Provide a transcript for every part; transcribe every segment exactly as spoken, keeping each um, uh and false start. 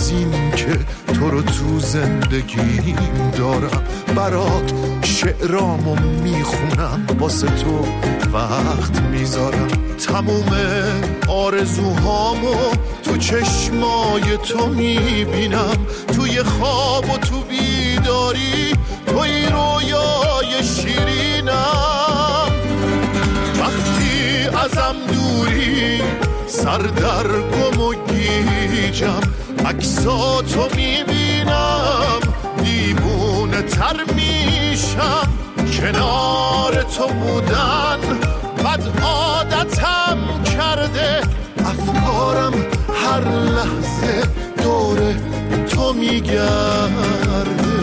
از این که تو رو تو زندگیم دارم، برات شعرامو میخونم، واسه تو وقت میذارم، تموم آرزوهامو تو چشمای تو میبینم، توی خواب و تو بیداری توی رویای شیرینم. وقتی ازم دوری سر در گم و گیجم، عکساتو میبینم دیوونه تر میشم، کنار تو بودن بد عادتم کرده، افکارم هر لحظه دور تو میگرده.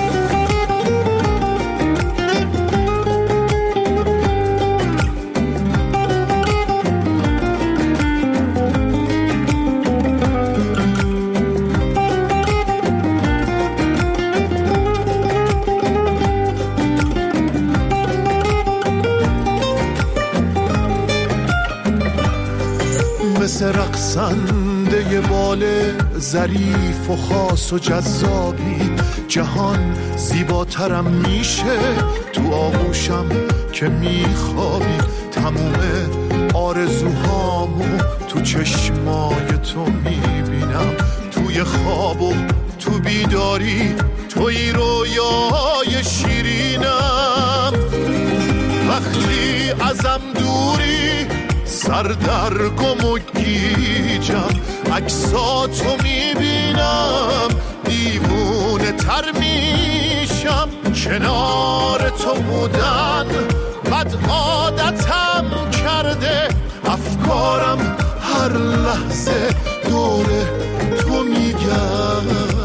مثل رقصنده بال ظریف و خاص و جذابی، جهان زیباترم میشه تو آغوشم که میخوابی، تموم آرزوهامو تو چشمای تو میبینم، توی خواب و تو بیداری توی رویای شیرینم. وقتی ازم دوری سر در گم و گیجم، عکساتو میبینم دیوونه تر میشم، کنار تو بودن بد عادتم کرده، افکارم هر لحظه دور تو میگرده.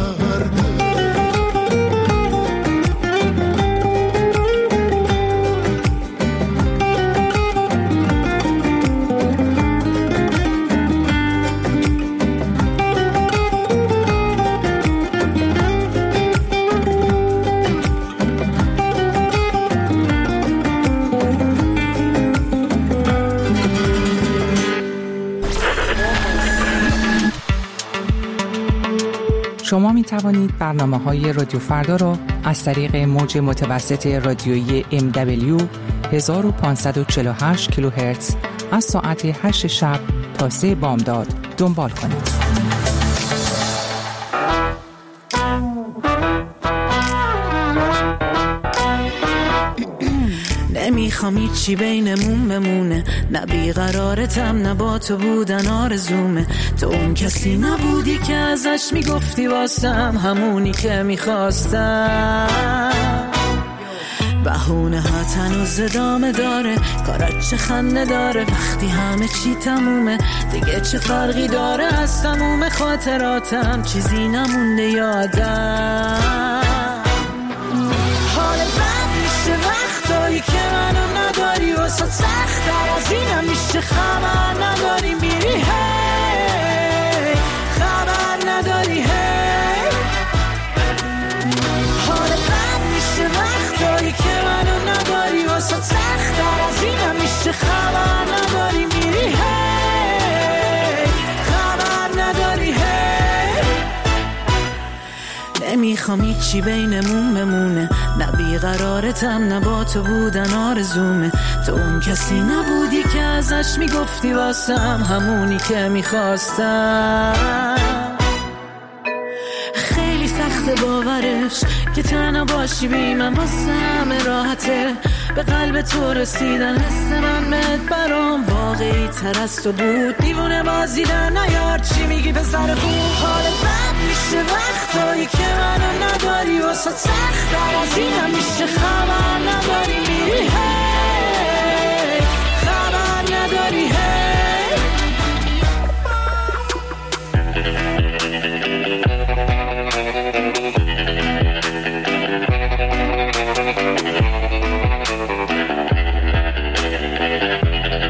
شما می توانید برنامه‌های رادیو فردا را از طریق موج متوسط رادیویی ام دبلیو هزار و پانصد و چهل و هشت کیلوهرتز از ساعت هشت شب تا سه بامداد دنبال کنید. نمیخوام هیچی بینمون بمونه، نه بیقرارتم نه با تو بودن آرزومه، تو اون کسی نبودی که ازش میگفتی واسم همونی که میخواستم. بهونه ها تنوز ادامه داره، کارت چه خنده داره وقتی همه چی تمومه، دیگه چه فرقی داره از تموم خاطراتم چیزی نمونده یادم. حال بد میشه وقتایی که منو نداری، واسه سخت‌تر از اینم میشه خبر نداری میری، هی خبر نداری، هی حال بد میشه وقتایی که منو نداری، واسه سخت‌تر از اینم میشه خبر نداری میری، هی خبر نداری، هی نمیخوام هیچی بینمون بمونه، نه بیقرارتم نه با تو بودن آرزومه، تو اون کسی نبودی که ازش میگفتی واسم همونی که میخواستم. خیلی سخت باورش که تنها باشی بی من، واسه همه راحته به قلب تو رسیدن، حس من بهت برام واقعی تر از تو بود، دیوونه بازیدن نیار چی میگی پسر خوب. حال بد میشه وقتایی که منو نداری، واسه سخت‌تر از اینم میشه خبر نداری میری، هی خبر نداری، هی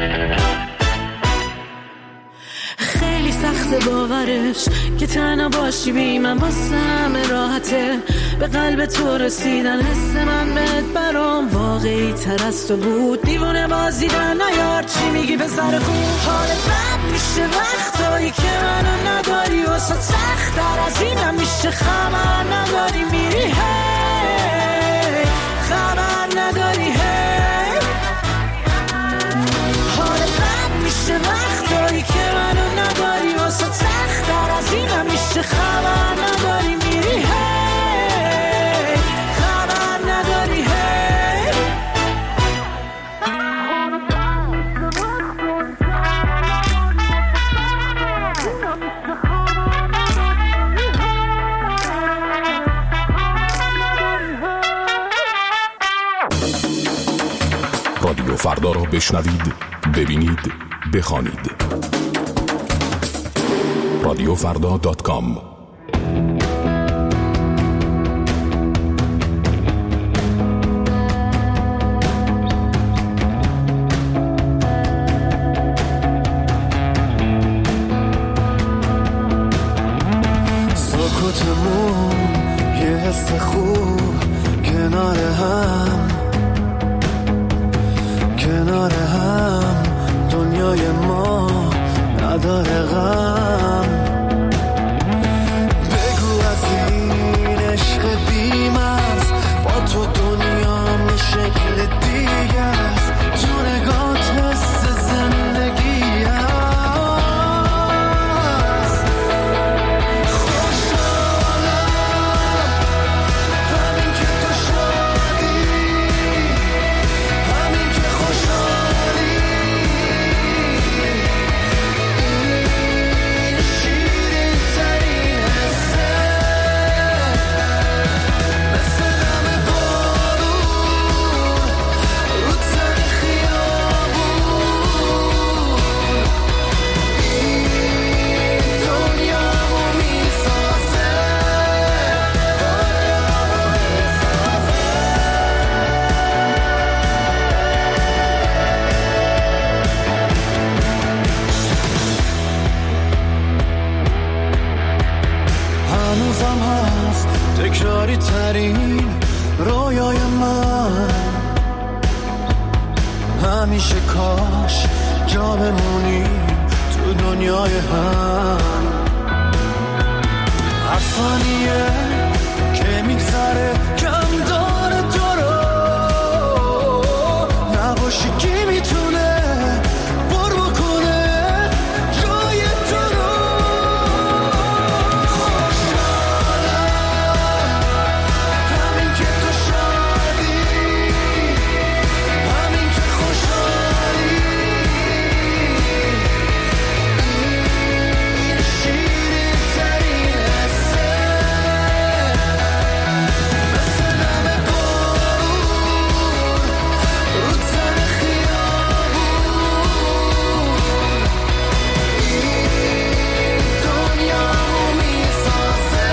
باورش که تنها باش باشی بی من واسه همه راحته، به قلب تو رسیدن حس من بهت برام واقعی تر از تو بود. دیوونه بازیدن نیار چی میگی به سر خوب، حال بد میشه وقتایی که منو نداری، واسه سخت‌تر از اینم میشه خبر نداری میری هی، خبر نداری هی. حال بد میشه وقتایی که منو نداری، واسه سخت‌تر از اینم میشه خبر نداری میری هی، خبر نداری هی. رادیو فردا را بشنوید، ببینید، بخوانید. رادیو فردا دات کام. سکوتمون یه حس خوب کنار هم، کنار هم دنیای ما نداره غم. بگو از این عشق بی‌مرز با تو دنیام یه شکل دیگه است، تو نگات حس زندگی است. خوشحالم همین که تو شادی، همین که خوشحالی، این شیرین ترین حسه، مثل دم بارون رو تن خیابون، این دنیامو میسازه، دنیامو میسازه. هنوزم هست تکراری ترین رویای من، همیشه کاش جا بمونیم تو دنیای هم. هر ثانیه که میگذره کم داره تو رو، نباشی کی میتونه پر بکنه جای تو رو. خوشحالم همین که تو شادی، همین که خوشحالی، این شیرین ترین حسه، مثل دم بارون رو تن خیابون، این دنیامو میسازه.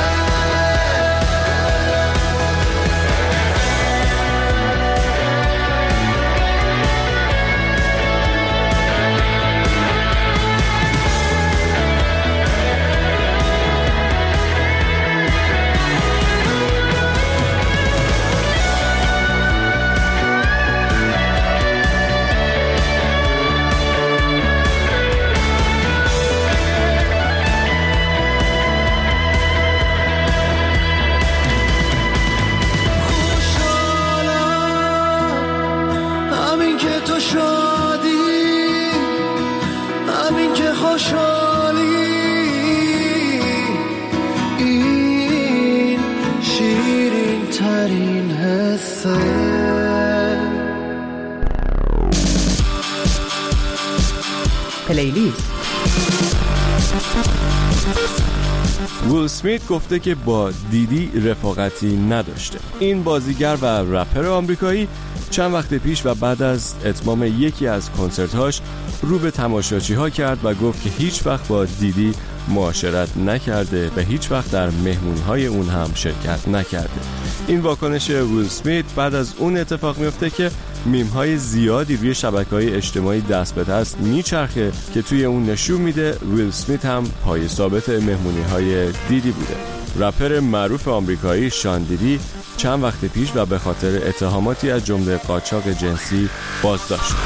خوشحالم همین که تو شادی، همین که خوشحالی، این شیرین ترین حسه. پلیلیست. ویل اسمیت گفته که با دیدی رفاقتی نداشته. این بازیگر و رپر آمریکایی چند وقت پیش و بعد از اتمام یکی از کنسرت‌هاش رو به تماشاچی‌ها کرد و گفت که هیچ وقت با دیدی معاشرت نکرده و هیچ وقت در مهمون‌های اون هم شرکت نکرده. این واکنش ویل اسمیت بعد از اون اتفاق میفته که میم های زیادی روی شبکه‌های اجتماعی دست به دست میچرخه که توی اون نشون میده ویل اسمیت هم پای ثابت مهمونی های دیدی بوده. رپر معروف آمریکایی شان دیدی چند وقت پیش و به خاطر اتهاماتی از جمله قاچاق جنسی بازداشت شد.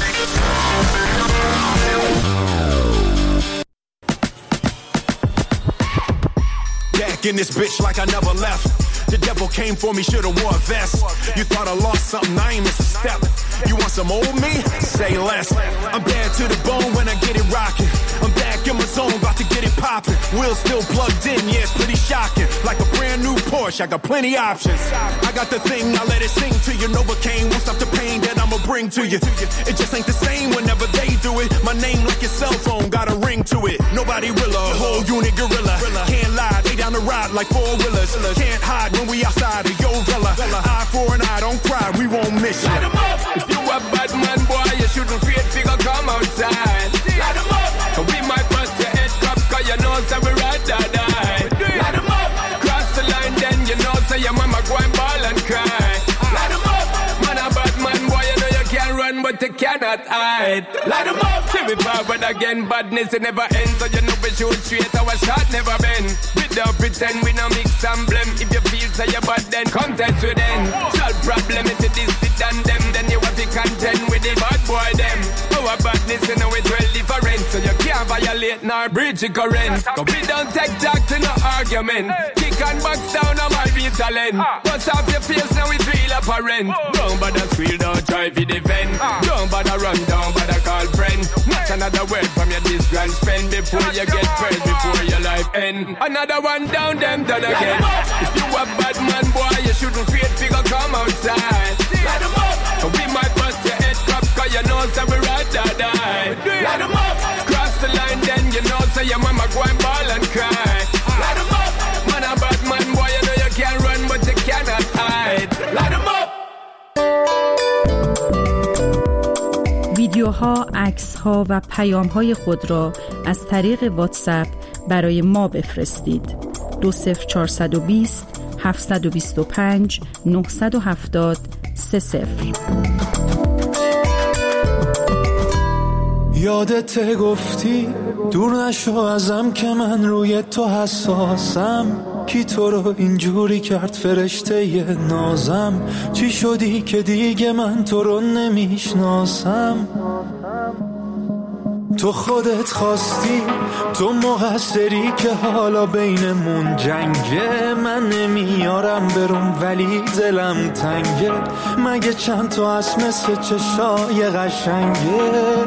In this bitch like I never left. The devil came for me, should've wore a vest. You thought I lost something, I ain't missed a step. You want some old me? Say less. I'm bad to the bone when I get it rocking. I'm back in my zone, about to get it popping. Wheels still plugged in, yeah, it's pretty shocking. Like a brand new Porsche, I got plenty options. I got the thing, I let it sing to you. Novocaine won't stop the pain that I'ma bring to you. It just ain't the same whenever they do it. My name like your cell phone, got a ring to it. Nobody realer, whole unit gorilla. Can't lie, they down the ride like four wheelers. Can't hide when we outside of your villa. Eye for an eye, don't cry, we won't miss you. Light 'em up. If you a bad man, boy, you shouldn't fear figure come outside. Light 'em up. We might bust your head cup, cause you know so we ride or die. Light 'em up. Cross the line then you know so your mama go and ball and cry. Light 'em up. Man a bad man, boy, you know you can run but you cannot hide. Light 'em up. See we forward again, badness it never ends. So you know we shoot straight, our shot never bend. We don't pretend we no mix and blame. If you feel so you bad then contest with them. Solve problem if it is it and them. Then you have to contend with the bad boy them. Our badness you know it's well different. So you can't violate nor breach the current. Cause we don't take talk to no argument. Kick and box down on my beat talent. Bust off your face now it's real apparent. Don't bother squeal, don't try to defend. Don't bother run, don't bother call friend. Not another word from your this grand spend. Before you get first, before your life end. Another one down, them done again. If you a bad man, boy, you shouldn't fear figure come outside. Light 'em up. We might bust your head cup, cause you know so we ride or die. Light 'em up. Cross the line then you know so your mama go and ball and cry. Light 'em up. Man a bad man, boy, you know you can run but you cannot hide. Light 'em up. ویدیوها، عکس‌ها و پیام‌های خود را از طریق واتساپ برای ما بفرستید. دو صفر چهارصد و بیست هفتصد و بیست و پنج نهصد و هفتاد سه صفر. یادت گفتی دور نشو ازم که من روی تو حساسم. کی تو رو اینجوری کرد فرشته ی نازم؟ چی شدی که دیگه من تو رو نمیشناسم؟ تو خودت خواستی، تو مقصری که حالا بینمون جنگه. من نمیارم برم ولی دلم تنگه. مگه چند تا از مثل چشای قشنگه؟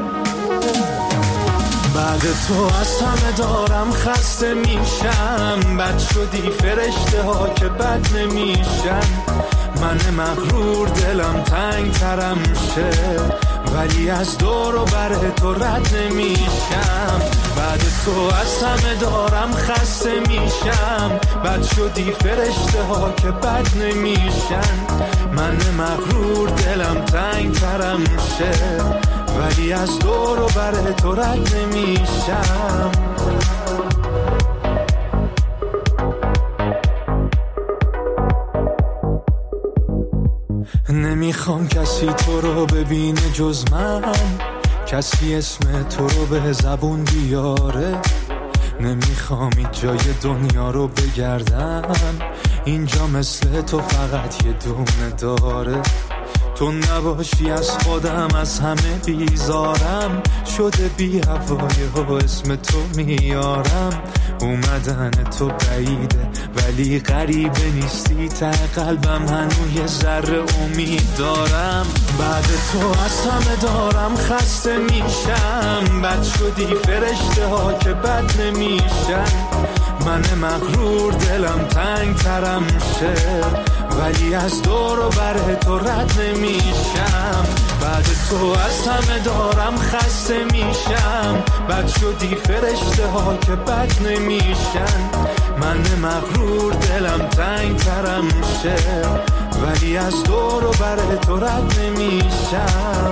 بعد تو از همه دارم خسته میشم. بد شدی فرشته ها که بد نمیشن. من مغرور دلم تنگ ترم شه ولی از دور و بر تو رد نمیشم. بعد تو از همه دارم خسته میشم. بد شدی فرشته ها که بد نمیشن. من مغرور دلم تنگ ترم شه ولی از دور و بر تو رد نمیشم. نمیخوام کسی تو رو ببینه جز من. کسی اسم تو رو به زبون بیاره. نمیخوام این جای دنیا رو بگردم. اینجا مثل تو فقط یه دونه داره. تو نباشی از خودم از همه بیزارم. شده بی هوای و اسم تو میارم. اومدن تو بعیده ولی غریبه نیستی. ته قلبم هنوز یه ذره امید دارم. بعد تو از همه دارم خسته میشم. بد شدی فرشته ها که بد نمیشن. من مغرور دلم تنگ ترم شه ولی از دور و بر تو رد نمیشم. بعد تو از همه دارم خسته میشم. بد شدی فرشته ها که بد نمیشن. من مغرور دلم تنگ ترم شه ولی از دور و بر تو رد نمیشم.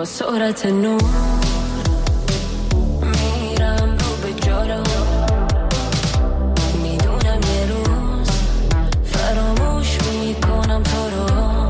با سرعت نور میرم رو به جلو، میدونم یه روز فراموش میکنم تو رو.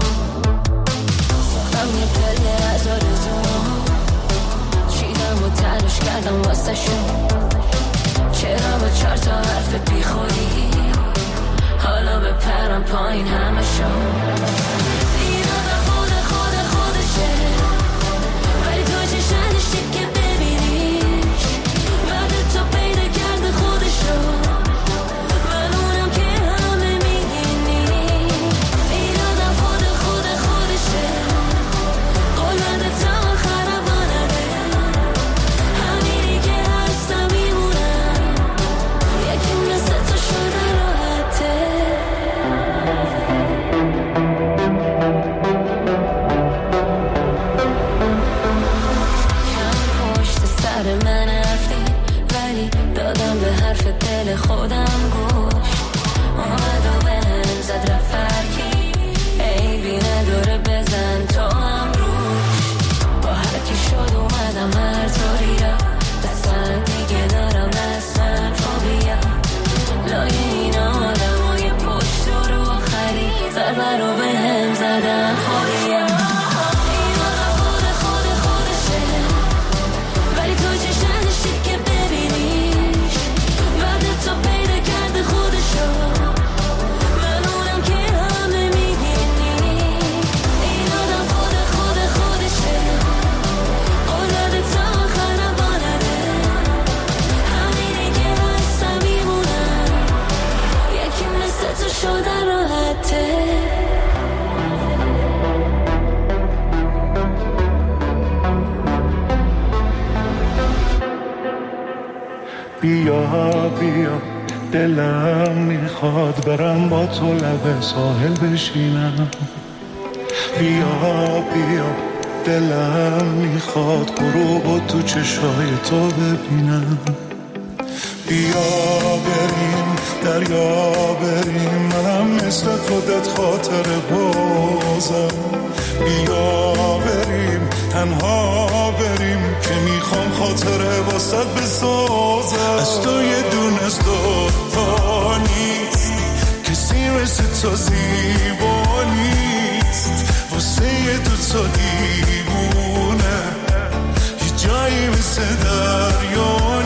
ساختم یه پله از آرزوام، چیدم و تلاش کردم واسه شون، چرا با چار تا حرف بی خودی حالا بپرم پایین همه شو. این آدم خود خود خودشه، ولی تو چشنش که ببینیش بعد تو پیدا کرده خودشو، من اونم که همه میگینی. این آدم خود خود خودشه، قلده تا آخرم آنده، همینی که هستم میمونم، یکی مثل تو شده راحته. من رفتی ولی دادم به حرف دل خودم گوش، اومد و به هم زد رفت فرکی، عیبی نداره بزن تو هم روش. با هرکی شد اومدم هر طوری را دستن دیگه دارم دستن فوبیا، لای این آدم های پشت و رو آخری ضربه رو به هم زدن خودیا. بیا بیا دلم میخواد برم با تو لب ساحل بشینم، بیا بیا دلم میخواد غروب تو چشای تو ببینم، بیا بریم دریا بریم منم مثل خودت خاطر بازم، بیا بریم تنها بریم که میخوام خاطره واسط بسازم. از تو یه دونه از دوتا نیست، کسی مثل تو زیبا نیست، واسه یه دوتا دیوونه یه جایی مثل دریا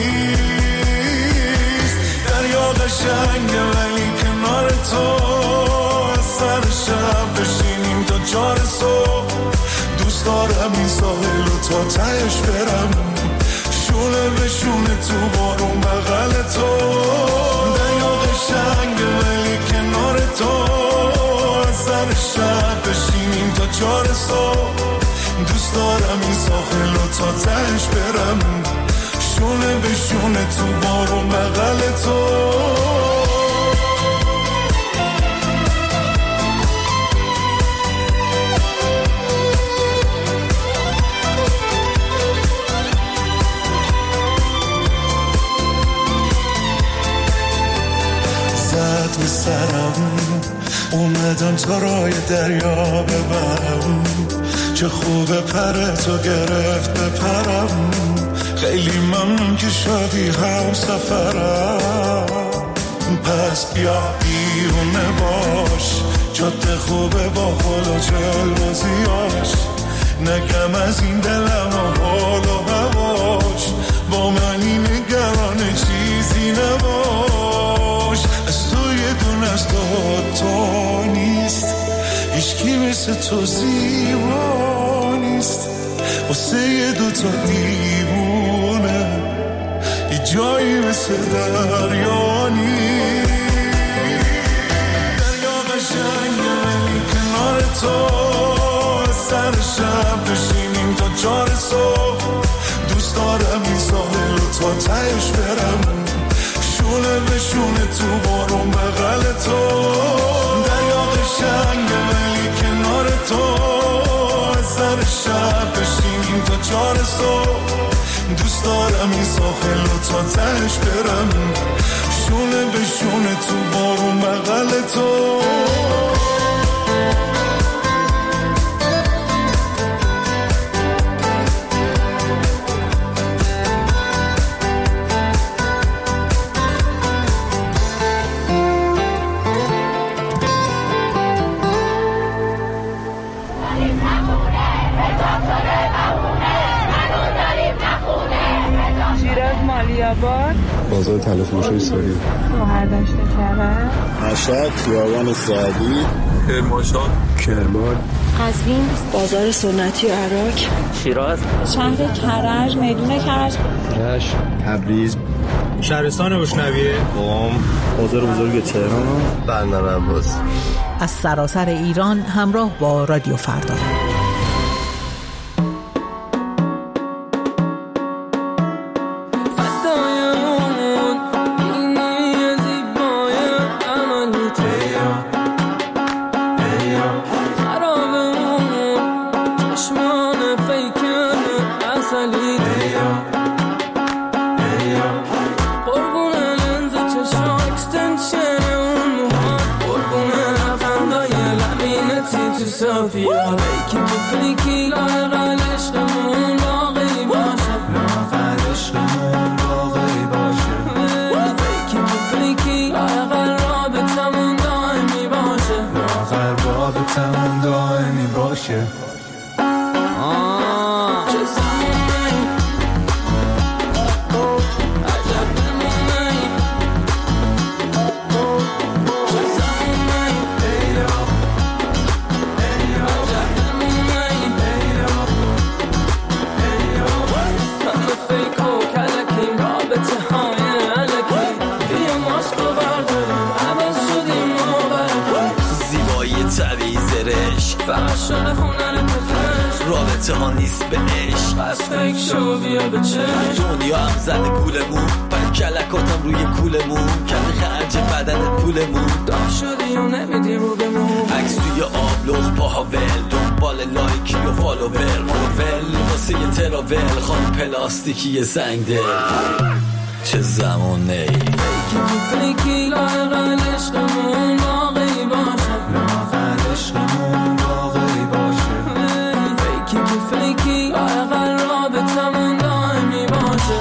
نیست. دریا قشنگه ولی کنار تو از سر شب بشینیم تا چار صبح، دوست دارم این ساحل رو تا تهش برم، شونه به شونه تو بارون بغل تو. دریا قشنگه ولی کنار تو از سر شب بشینیم تا چار صبح، دوست دارم این ساحل رو تا تهش برم، شونه به شونه تو بارون بغل تو. زد به سرم اومدم تا رای دریا ببرم، چه خوبه پر تو گرفت بپرم، خیلی ممنون که شدی هم سفرم. پس بیا بیرونه باش، جاده خوبه با خل و جلبازیاش، نگم از این دلم و حال و هواش، با منی نگران چیزی نباش. از تو یه دونه از تو نیست، هیچکی مثل تو زیبا نیست، واسه یه دوتا دیوونه یه جایی مثل دریا نیست. دریا قشنگه ولی کنار تو از سر شب بشینیم تا چار صبح، دوست دارم این ساحل رو تا تهش برم، شونه به شونه تو بارون بغل تو. دریا قشنگه ولی کنار تو از سر شب بشینیم تا چار صبح، دوست دارم این ساحل رو تا تهش برم، شونه به شونه تو بارون بغل تو. آباد، بازار طلا فروشی ساری، شهردشت کرج، مشهد، خیابان سعدی، کرمانشاه، کرمان، قزوین، بازار سنتی عراق، شیراز، شهر کرج، میدون کرج، رشت، تبریز، شهرستان بوشنویه، قم، بازار بزرگ تهران، بندر عباس. از سراسر ایران همراه با رادیو فردا. رابطه ها نیست به عشق، از فکر شو بیا به چشم. دنیا هم زده گولمون، پر کلکاتم روی کولمون، کرده خرج بدنت پولمون، داغ شدی و نمیدی رو بمون. عکس توی آبلوغ پاها ول، دنبال لایکی و فالوور، مروول واسه یه تراول، خانم پلاستیکی زنگ دل. چه زمونه ای فیکی تو فیکی، لاغل عشقمون باقی باشه، لاغل عشقمون باقی باشه. فیکی تو فیکی، لاغل رابطمون دائمی باشه.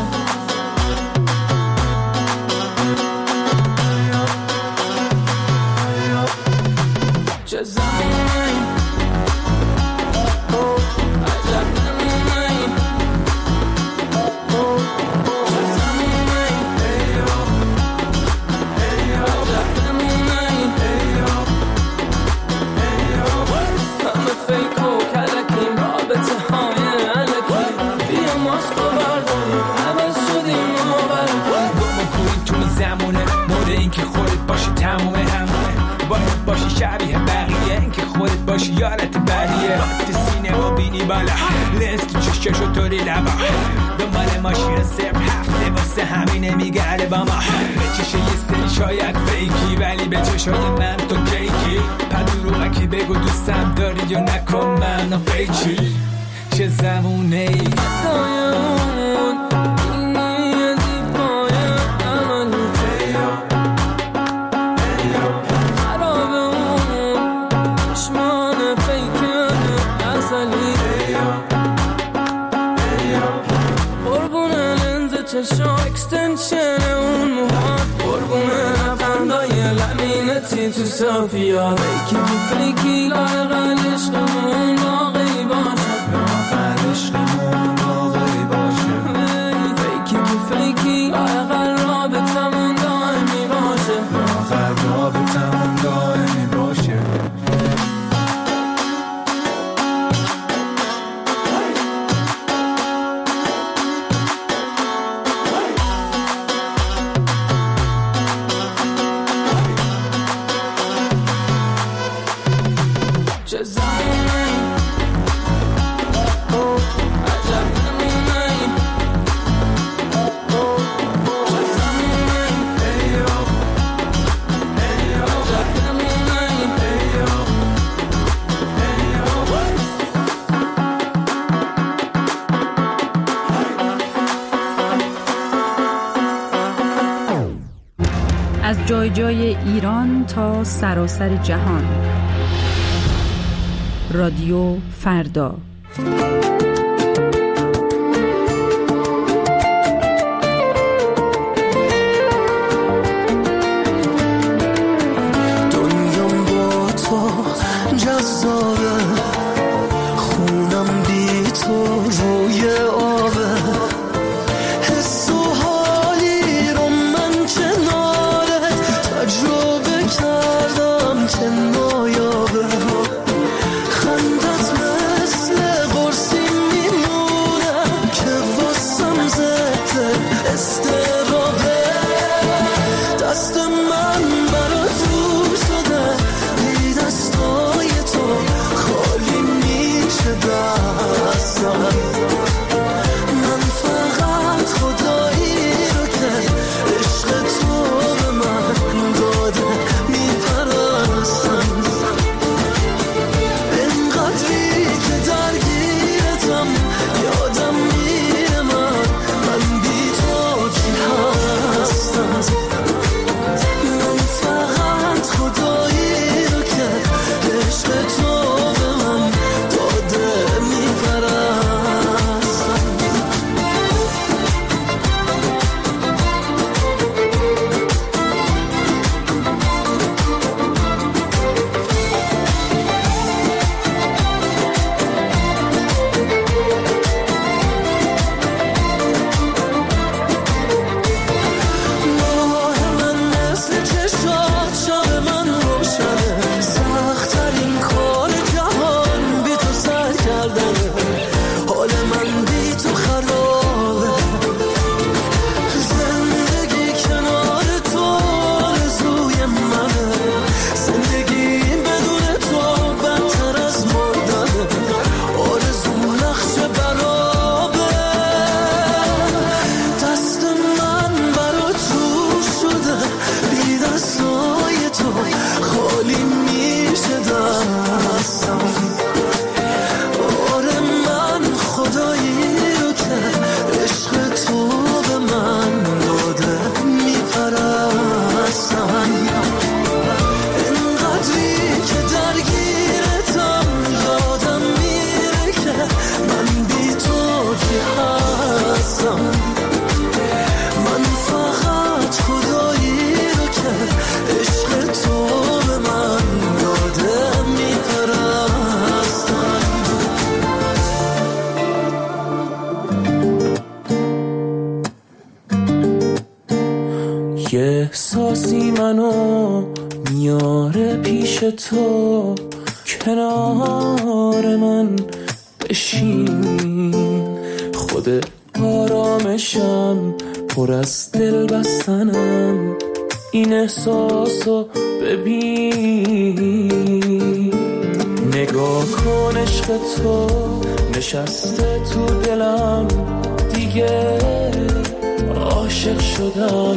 چه زمونه ای عجب نمونه ای، چه زمونه ای عجب نمونه ای. همه فیک و کلکیم، رابطه های علکی، بیا ماسک و برداریم، عوض شدیم و برکنیم. گم و کوری تو این زمونه، مورد این که خودت باشی تمومه همونه، باید باشی شبیه بقیه، این که خودت باشی یارت بریه. رات سینه و بینی بالا، لنز تو چشکش و طوری لبا، دنبال ماشین صرف هفته واسه همینه میگرده با ما. به چشه یه سری شاید فیکی، ولی به چشای من تو کیکی. پدروغکی بگو دوستم داری یا نکن منو پیچی. چه زمونه ای فدای اون اینی از این پایه امنی، خراب اون چشمان فیکن اصلی، قربون لنز چشا اکستنشن اون موهات، قربون لبخندای لبینتی تو صافیات. فیکی تو فیکی، لاغل عشقمون باقی باشه، لاغل عشقمون باقی باشه. فیکی تو فیکی، لاغل رابطمون دائمی باشه، لاغل رابطمون دائمی باشه. چه زمونه ای عجب نمونه ای، چه زمونه ای عجب نمونه ای. از جای جای ایران تا سراسر جهان، رادیو فردا. دنیام با تو جذابه، خونم بی تو روی آبه، حس و حالی دیگه احساسی منو میاره پیش تو، کنار من بشین، خود آرامشم پر از دل بستنم، این احساسو ببین، نگاه کن عشق تو نشسته تو دلم، دیگه عاشق شدم،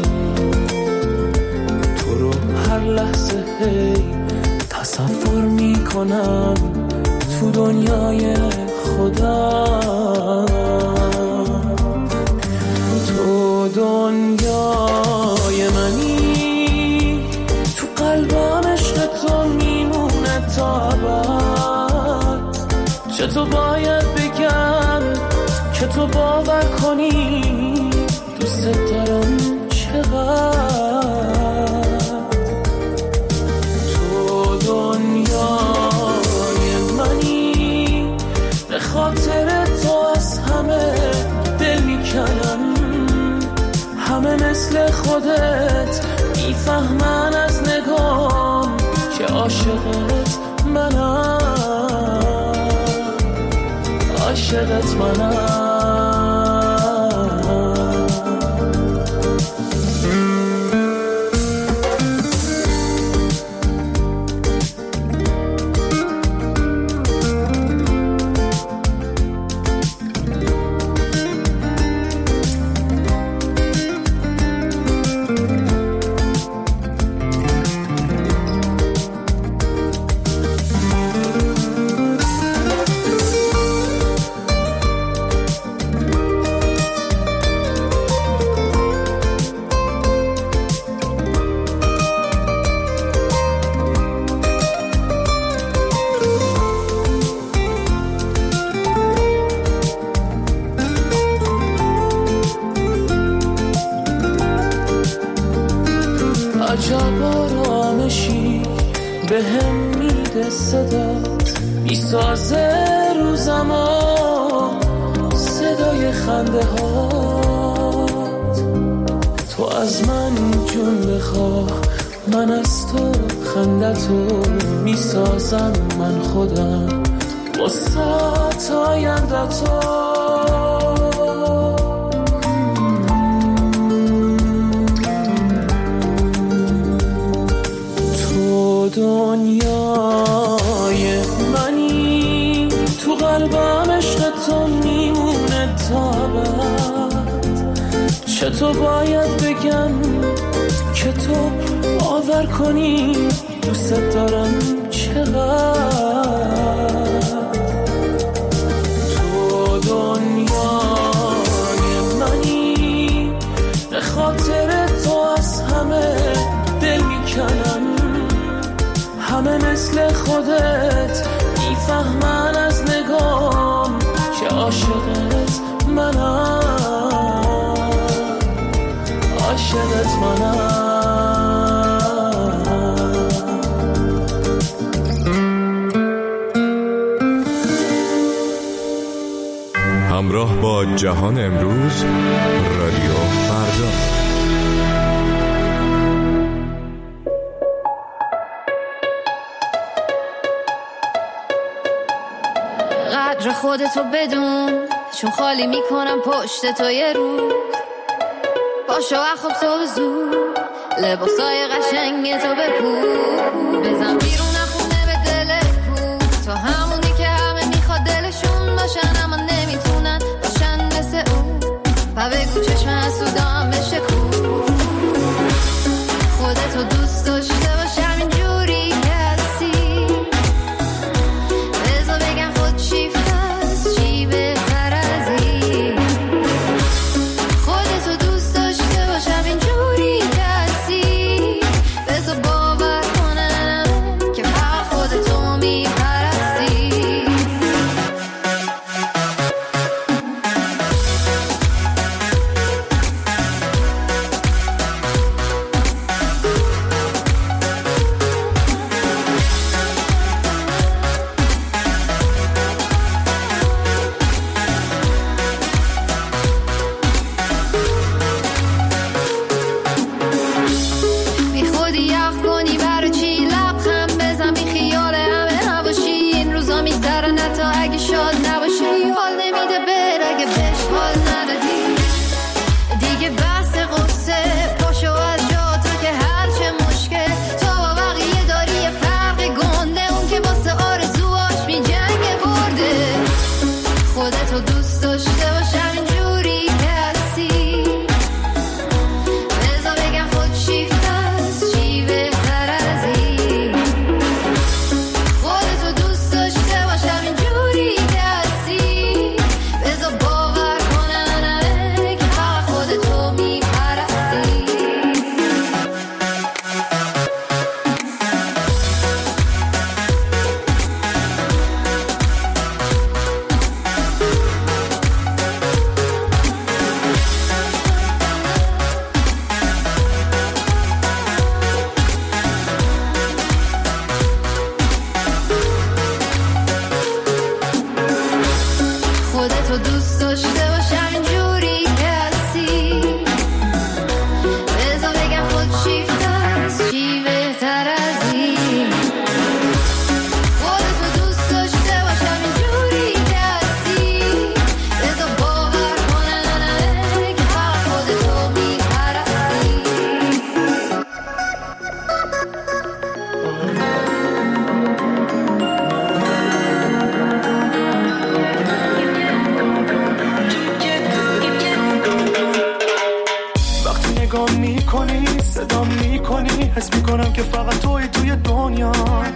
تو رو هر لحظه هی تصور میکنم تو دنیای خودم، تو دنیای منی، تو قلبم عشق تو میمونه تا ابد، چطور باید بگم که تو باور کنی دوست دارم چقدر، تو دنیای منی، به خاطر تو از همه دل میکنم، همه مثل خودت میفهمن از نگام که عاشقت منم، عاشقت منم. عجب آرامشی به هم میده صدات، میسازه روزما صدای خنده هات، تو از من جون بخواه، من از تو خندتو میسازم، من خودم واسه آینده تو، دنیای منی، تو قلبم عشق تو میمونه تا ابد، چطور باید بگم که تو باور کنی دوست دارم چقدر، تو دنیای منی، به خاطر تو از همه دل میکنم، همه مثل خودت میفهمن از نگام که عاشقت منم، عاشقت منم. همراه با جهان امروز، رادیو فردا. قدر خودتو بدون، چون خالی میکنم پشت تو یه روز، پاشو اخواب تو زود، لباسای قشنگ تو بپوش، بزن بیرون خونه به دلت کو، تو همونی که همه میخواد دلشون باشن اما نمیتونن باشن مثل اون، و بگو چشم حسودام بشه کو، خودتو دوست داشته باش همینجوری که هستی، بذار بگم خود چی فست چی بهتر از این، خودتو دوست داشته باش همینجوری که هستی، بذار باور کنم که فقط خودتو میپرستی. دوست داشته باشم اینجوری که هستی بذار بگم خود شیفت است چی بهتر از این خودتو دوست داشته باشم اینجوری که هستی بذار باور کنن همه که فقط خودتو میپرستی خودتو دوست داشته باشم اینجوری که هستی بذار بگم خود شیفت است چی بهتر از این خودتو دوست داشته باشم اینجوری که هستی بذار باور کنن همه که فقط خودتو میپرستی وقتی نگاه میکنی صدا میکنی حس میکنم که فقط توی توی دنیا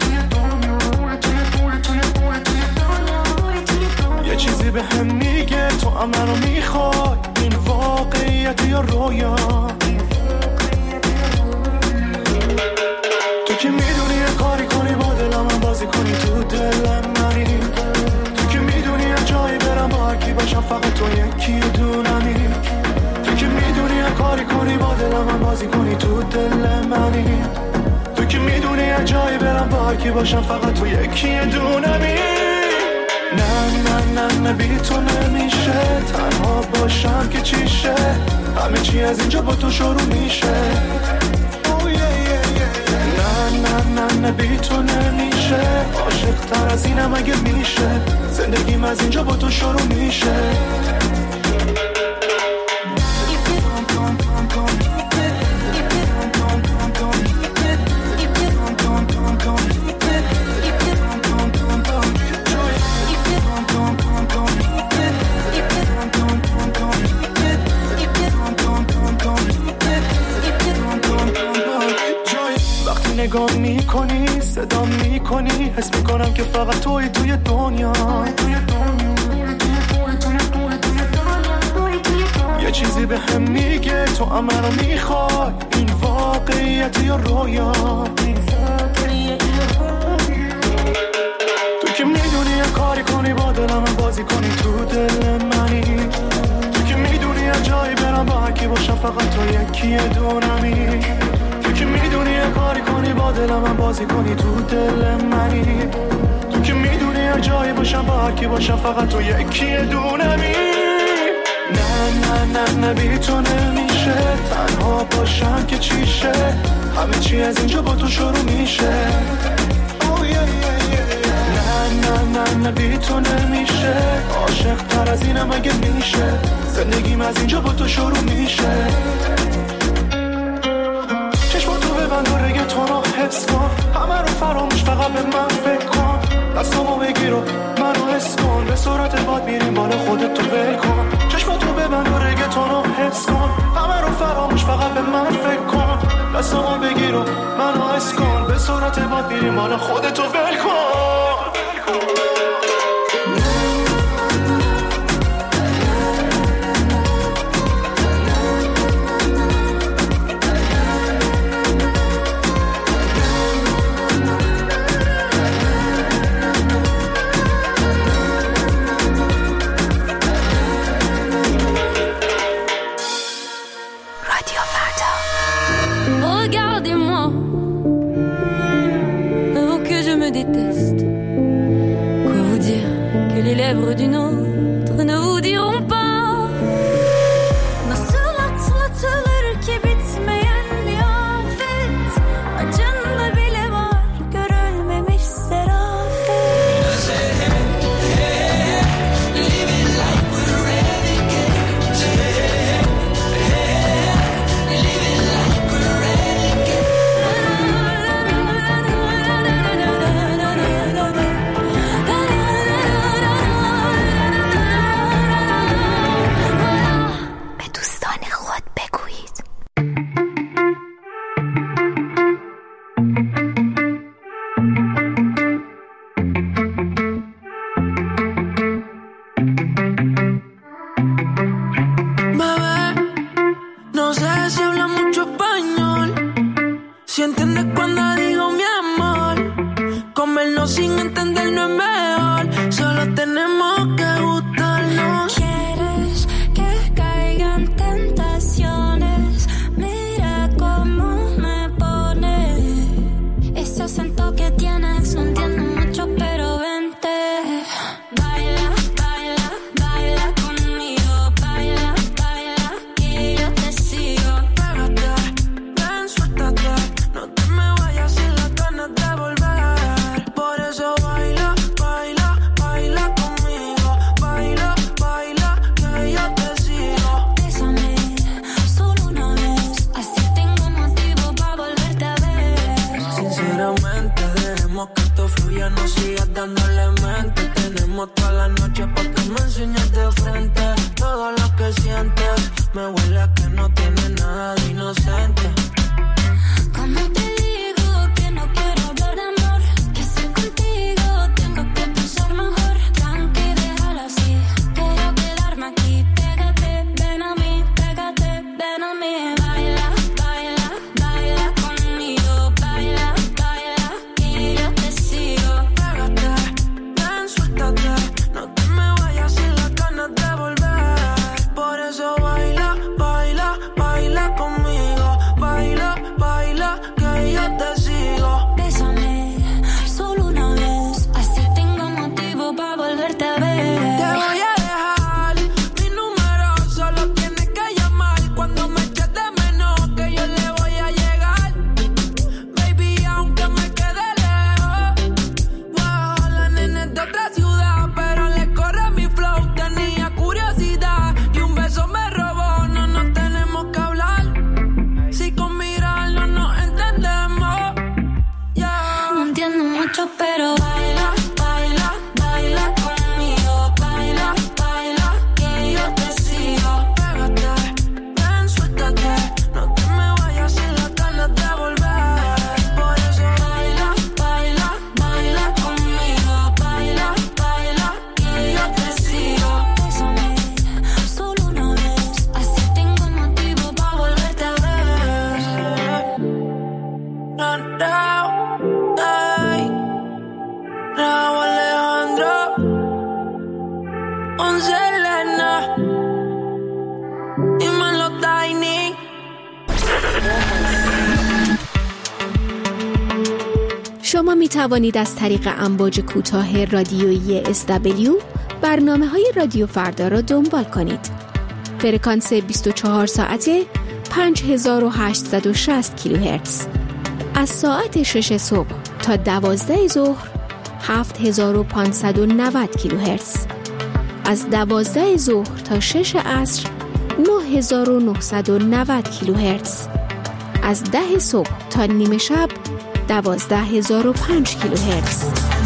یه چیزی به هم میگه تو هم منو میخوای این واقعیت یا رویا تو که میدونی یه کاری کنی با دلم هم بازی کنی تو دلم منی تو که میدونی یه جایی برم با هرکی باشم فقط تو یکی دونمی تو که میدونی یه کاری کنی با دلم هم بازی کنی تو دل منی تو که میدونی یه جایی برم با هرکی باشم فقط تو یکی دونمی نه نه نه نه بی تو نمیشه تنها باشم که چیشه همه چی از اینجا با تو شروع میشه نه نه نه نه بی تو نمیشه عاشق تر از اینم اگه میشه زندگیم از اینجا با تو شروع میشه نگاه میکنی صدا میکنی حس میکنم که فقط توی توی دنیا یه چیزی به هم میگه تو هم منو میخوای این واقعیت یا رویا تو که میدونی یه کاری کنی با دلم بازی کنی تو دل منی تو که میدونی یه جایی برم با هرکی باشم فقط تو یکی دونمی تو که میدونی یه کاری کنی با دلم هم بازی کنی تو دل منی تو که میدونی یه جایی باشم با هرکی باشم فقط تو یکی دونمی نه نه نه نه بی تو نمیشه تنها باشم که چیشه همه چی از اینجا با تو شروع میشه نه نه نه نه بی تو نمیشه عاشق تر از اینم اگه میشه زندگیم از اینجا با تو شروع میشه چشماتو ببند و رگتون رو حس کن همه رو فراموش فقط به من فکر کن دستامو بگیر و منو حس کن به سرعت باد میریم بالا خودت تو ول کن چشماتو ببند و رگتون رو حس کن همه رو فراموش فقط به من فکر کن دستامو بگیر و منو حس کن به سرعت باد میریم بالا خودت تو ول کن sin entender no es mejor. Solo tenemos que gustarnos. ¿Quieres que caigan tentaciones? Mira cómo me pone. Ese acento que tienes no entiendo mucho, pero vente. Baila, baila, baila conmigo. Baila, baila, que yo te sigo. Pégate, ven, suéltate. No te me vayas sin las ganas de volver. Por eso baila, baila, baila conmigo. Baila, baila, que yo te sigo. Bésame, solo una vez. Así tengo motivo para volverte a ver. Sinceramente, dejemos que esto fluya, no sigas dándole mente. Tenemos toda la noche pa' que me enseñes de frente. Todo lo que sientes, me huele a que no tienes nada de inocente. Como te digo que no quiero hablar de amor, que si contigo tengo que pensar mejor. Tranqui, déjalo así, quiero quedarme aquí. Pégate, ven a mí, pégate, ven a mí. Baila, baila, baila conmigo. Baila, baila, que yo te sigo. Pégate, ven, suéltate. No te me vayas sin las ganas de volver. Por eso baila, baila, baila conmigo. Baila, baila, que yo te sigo. Bésame, solo una vez. Así tengo motivo para volverte a ver. Te voy a dejar mi número, solo tienes que llamar cuando me eches de menos, que yo le voy a llegar. Baby, aunque me quede lejos, wow, la nena es de otra ciudad, pero le corre mi flow. Tenía curiosidad y un beso me robó. No nos tenemos que hablar, si con mirarlo nos entendemos. Yeah. No entiendo mucho, pero baila, baila, baila conmigo. Baila, baila, que yo te sigo. Pégate, ven, suéltate. No te me vayas sin las ganas de volver. Por eso Baila, baila, baila conmigo. Baila, baila, que yo te sigo. Bésame, solo una vez. Así tengo motivo para volverte a ver. no, no, ay, Raúl Alejandro, Once Elena, y Manlo Tiny. شما می توانید از طریق امواج کوتاه رادیویی اس دبلیو برنامه های رادیو فردا را دنبال کنید. فرکانس بیست و چهار ساعته پنج هزار و هشتصد و شصت کیلوهرتز. از ساعت شش صبح تا دوازده ظهر هفت هزار و پانصد و نود کیلوهرتز. از دوازده ظهر تا شش عصر نه هزار و نهصد و نود کیلوهرتز. از ده صبح تا نیمه شب دوازده هزار و پنج کیلوهرتز.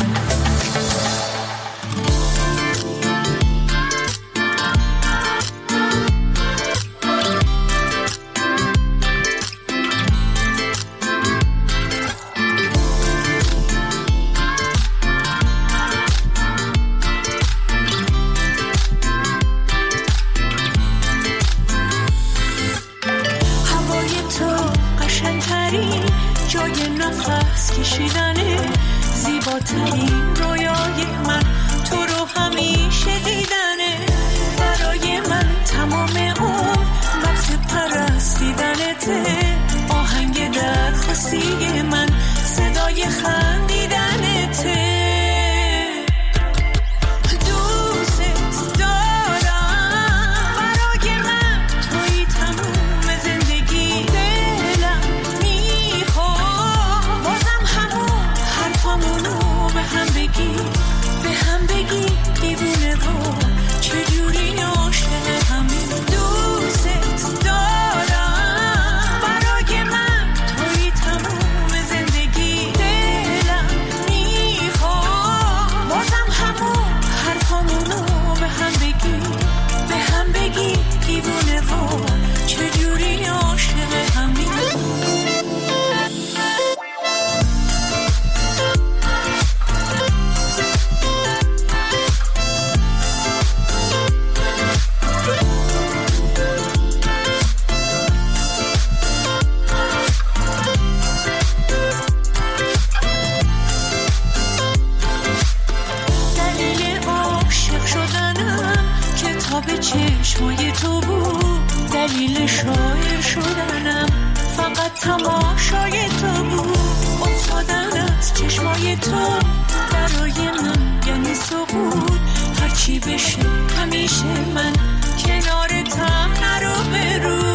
کشیدنه زیباترین رویای من تو رو همیشه دیدنه برای من تمام اون وقت پرستیدنته آهنگ درخواستی من صدای خندیدنته به هم بگی دیوونه رو چشمای تو بود دلیل شاعر شدنم، فقط تماشای تو بود افتادن از چشمای تو برای من یعنی سقوط. هرچی بشه همیشه من کنارتم نرو برو.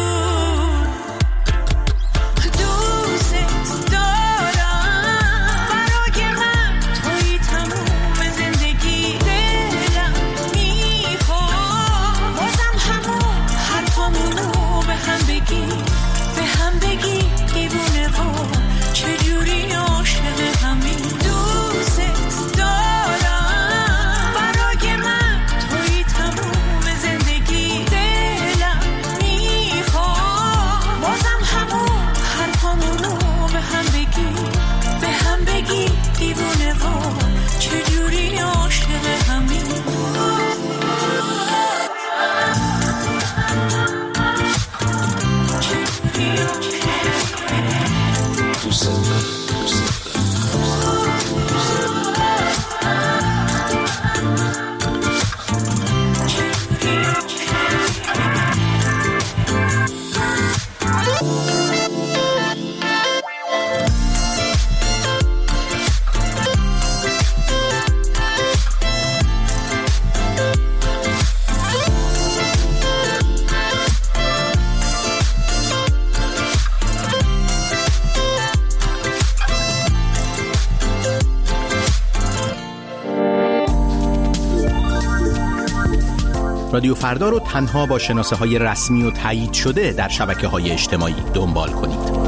رادیو فردا رو تنها با شناسه های رسمی و تایید شده در شبکه های اجتماعی دنبال کنید.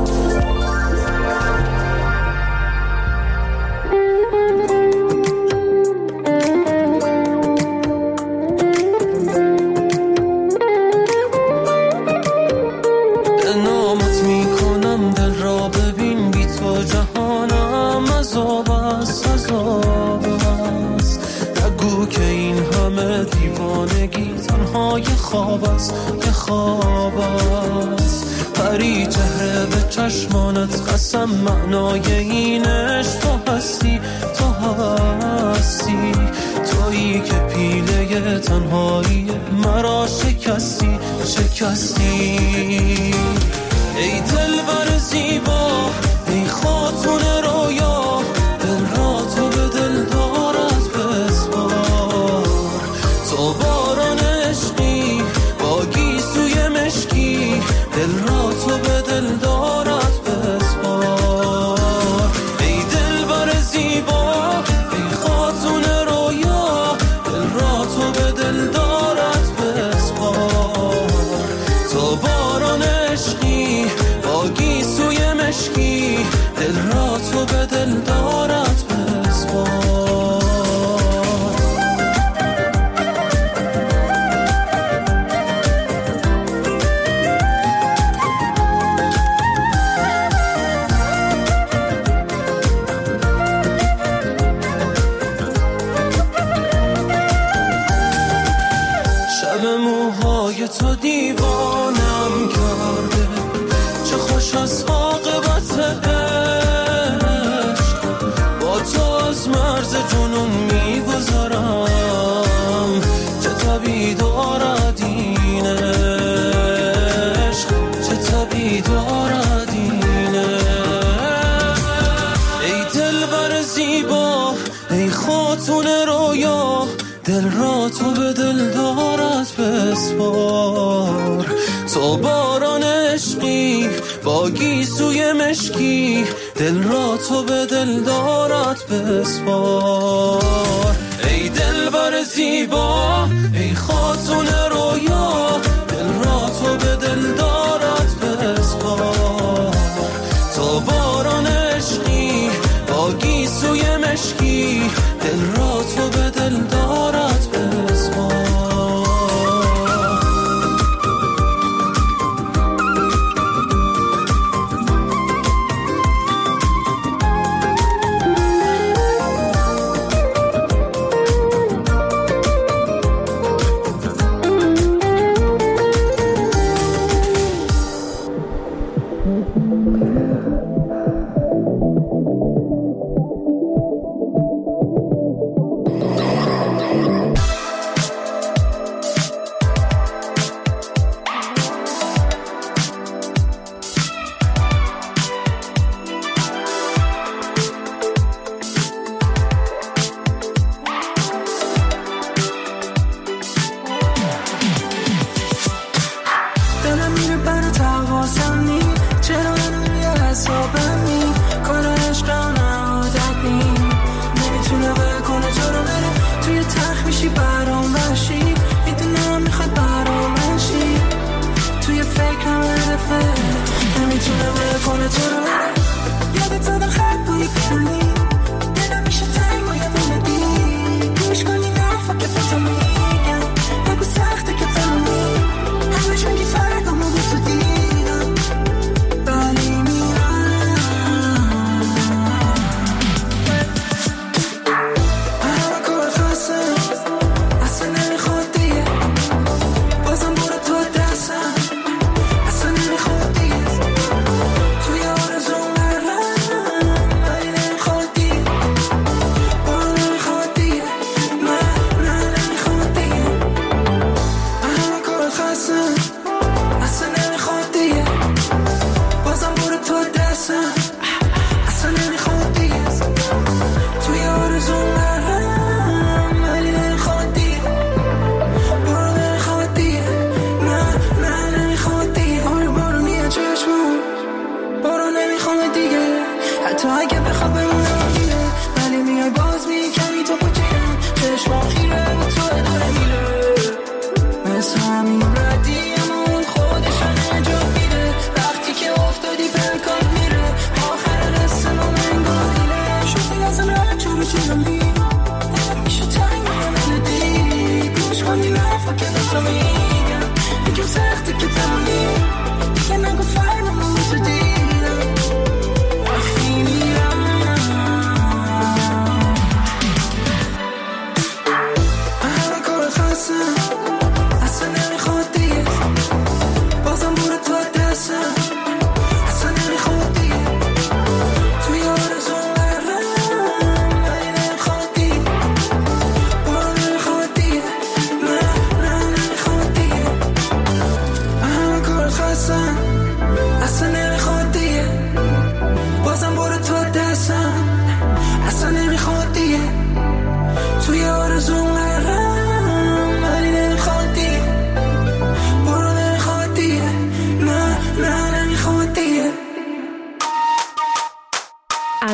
معنای اینش تو هستی، تو هستی، تویی که پیله تنهایی مرا شکستی شکستی. ای دلبر زیبا، ای خاتون رویا، دل را تو به دل دارد بسپار. تو باران عشقی با گیسوی مشکی، دل را تو به دل دارد دل را تو به دل دارد بسپار. شب موهای تو دیوانم کرده، چه خوش از عاقبت عشق. با تو از مرز جنون میگذرم، چه طبیع دارد این عشق، چه طبیع دارد این عشق. ای دلبر زیبا، ای خاتون رویا، دل را تو به دل دارد بسپار. تو باران عشقی با گیسوی مشکی، دل را تو به دل دارد بسپار. ای دلبر زیبا، ای خاتون رویا، دل را تو به دل دارد بسپار. تو باران عشقی با گیسوی مشکی، دل را تو به دل دارد بسپار.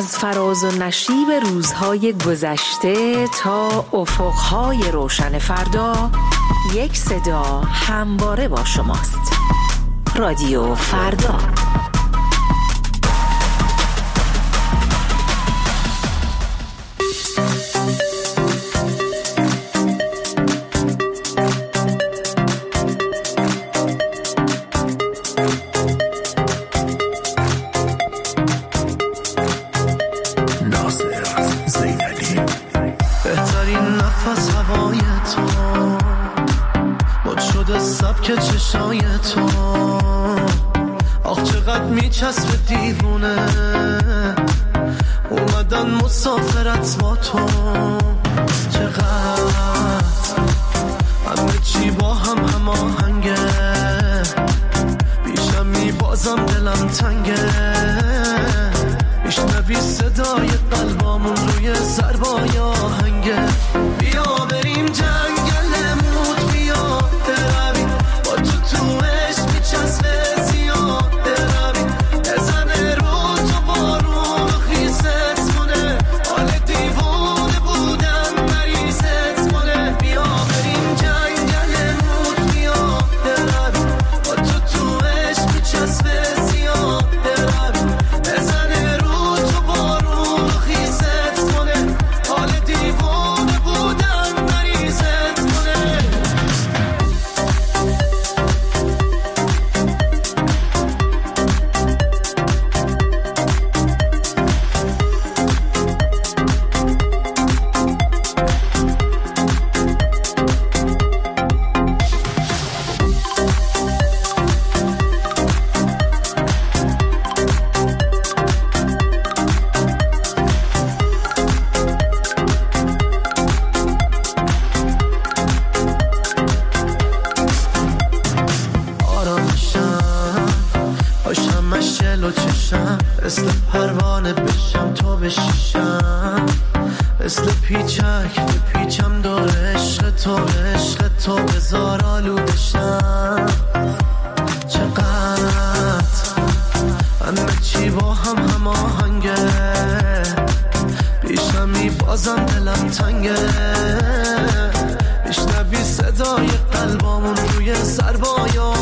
از فراز و نشیب روزهای گذشته تا افقهای روشن فردا، یک صدا همواره با شماست. رادیو فردا. که چشای تو آخ چقدر میچسب دیوونه اومدن مسافرت با تو، چقدر همه چی با هم هماهنگه، بیشم میبازم دلم تنگه، میشنوی صدای قلبامون روی ضربای آهنگه. بیا بریم جنگلمون، بیا برویم با تو تو عشق میچسبه زیاده رویم، بزنه رو تو بارون و خیست کنه، حال دیوونه بودن مریضت کنه. بیا بریم جنگلمون، بیا برویم با تو تو عشق میچسبه زیاده رویم، بزنه رو تو بارون و خیست کنه، حال دیوونه بودن مریضت کنه. باشم مشل و چشم، مثل پروانه بشم تو بشیشم، مثل پیچک پیچم دور عشق تو، عشق تو بزار آلودشم. چقدر همه چی با هم هماهنگه، بیشم میبازم دلم تنگه، میشنوی صدای قلبامون روی ضربای